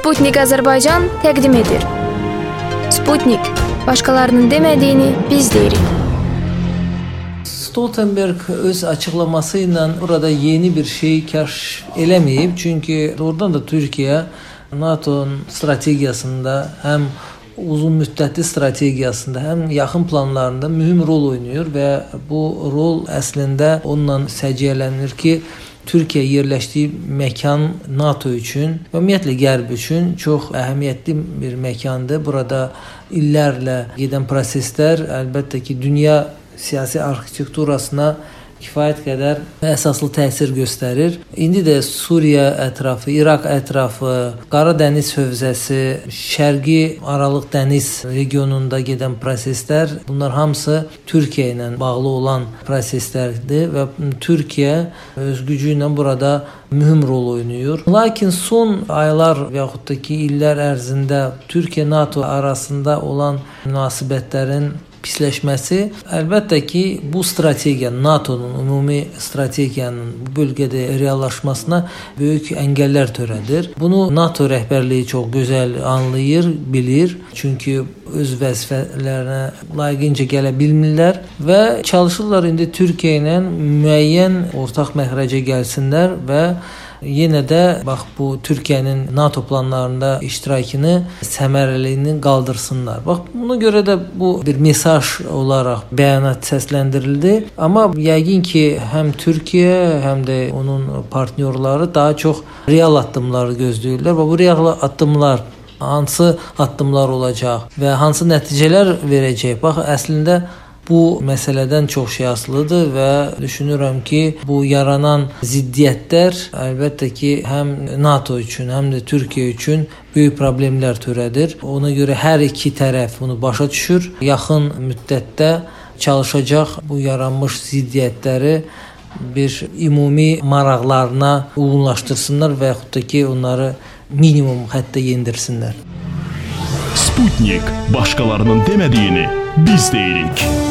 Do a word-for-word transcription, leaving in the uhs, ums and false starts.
Sputnik Azərbaycan təqdim edir. Sputnik, başqalarının demədiyini biz deyirik. Stoltenberg öz açıklamasıyla burada yeni bir şey kəşf eləməyib. Çünki oradan da Türkiye NATO'nun stratejiyasında həm uzun müddətli stratejiyasında həm yaxın planlarında mühüm rol oynuyor və bu rol əslində onunla səciyyələnir ki, Türkiye yerləşdiyi məkan NATO üçün və ümumiyyətlə Qərb üçün çox əhəmiyyətli bir məkandır. Burada illərlə gedən proseslər əlbəttə ki, dünya siyasi arxitekturasına kifayət qədər əsaslı təsir göstərir. İndi də Suriya ətrafı, İraq ətrafı, Qara Dəniz hövzəsi, Şərqi Aralıq Dəniz regionunda gedən proseslər, bunlar hamısı Türkiyə ilə bağlı olan proseslərdir və Türkiyə öz gücü ilə burada mühüm rol oynayır. Lakin son aylar və yaxud da ki, illər ərzində Türkiyə-NATO arasında olan münasibətlərin pisləşməsi əlbəttə ki, bu strategiya, NATO'nun ümumi strategiyanın bu bölgədə reallaşmasına böyük əngəllər törədir. Bunu NATO rəhbərliyi çox gözəl anlayır, bilir. Çünki öz vəzifələrinə layiqincə gələ bilmirlər və çalışırlar indi Türkiyə ilə müəyyən ortaq məxrəcə gəlsinlər və yenə də bax bu Türkiyənin NATO planlarında iştirakını, səmərəliliyini qaldırsınlar. Bax buna görə də bu bir mesaj olaraq bəyanat səsləndirildi. Amma yəqin ki, həm Türkiyə, həm də onun partnyorları daha çox real addımları gözləyirlər və bu real addımlar hansı addımlar olacaq və hansı nəticələr verəcək? Bax əslində bu məsələdən çox şey asılıdır və düşünürəm ki, bu yaranan ziddiyyətlər əlbəttə ki, həm NATO üçün, həm də Türkiyə üçün böyük problemlər törədir. Ona görə hər iki tərəf bunu başa düşür. Yaxın müddətdə çalışacaq bu yaranmış ziddiyyətləri bir ümumi maraqlarına uyğunlaşdırsınlar və yaxud da ki, onları minimum həddə yendirsinlər. Sputnik, başqalarının demədiyini biz deyirik.